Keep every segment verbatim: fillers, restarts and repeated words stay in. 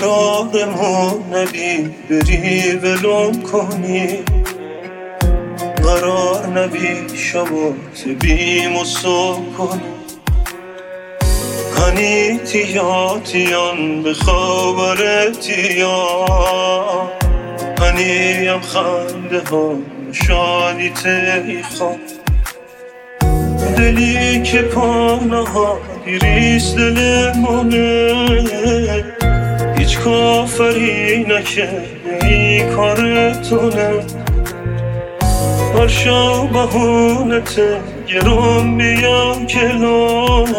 قرارمون نبی بری ولم کنی، قرار نبی شبات بیم و صبح کنی. هنی تیاتیان به خبرتیان، هنی هم خنده ها شادی تیخوان. دلی که پانه ها دیریست دلمونه، هیچ کافری نکرده ای کارتونه. هر شب بهونته گرم بیام کلام،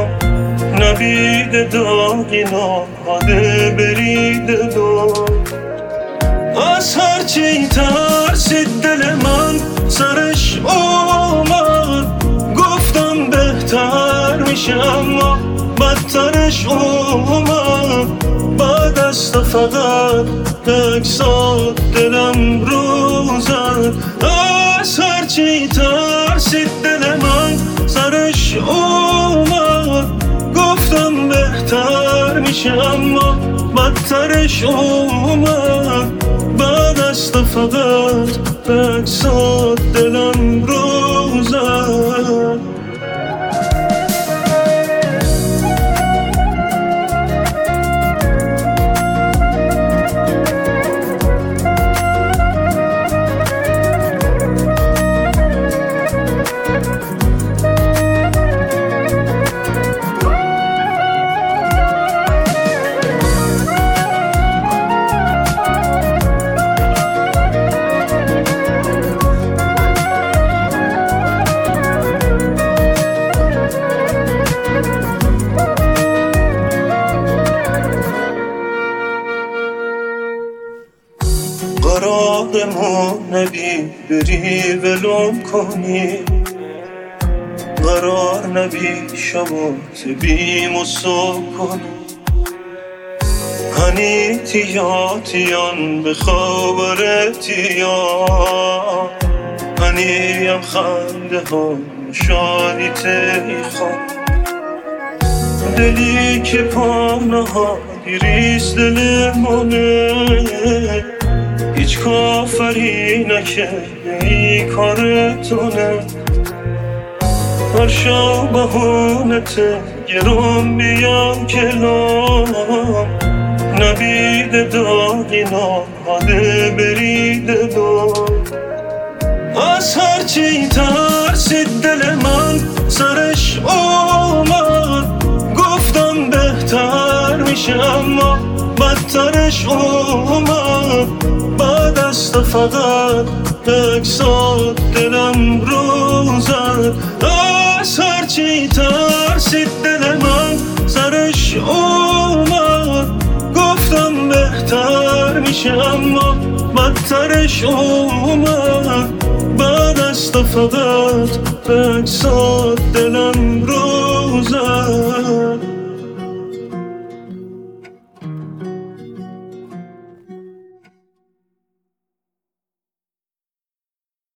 نبیده داگی ناماده بریده دو. از هرچی ترسید دل من سرش اومد، گفتم بهتر میشه اما بدترش اومد. بعد از تو فقط یک ساعت دلم رو زد. از هرچی ترسید دل من سرش اومد، گفتم بهتر میشه اما بدترش اومد. بعد از تو فقط یک ساعت دلم رو زد. قرارمون نبی بری ولم کنی، قرار نبی شبات بیم و صبح کنی. هنی تیاتیان به خبرتیان، هنی هم خنده ها شادی تیخوان. دلی که پانه ها دیریست دلمونه، هیچ کافری نکرده ای کارتونه. هر شب بهونته گرم بیام کلام، نبیده داگی ناماده بریده دو. از هرچی ترسید دل من سرش اومد، گفتم بهتر میشه اما بدترش اومد. بعد از تو فقط یک ساعت دلم رو زد. از هرچی ترسید دل من سرش اومد، گفتم بهتر میشه اما بدترش اومد. بعد از تو فقط یک ساعت دلم رو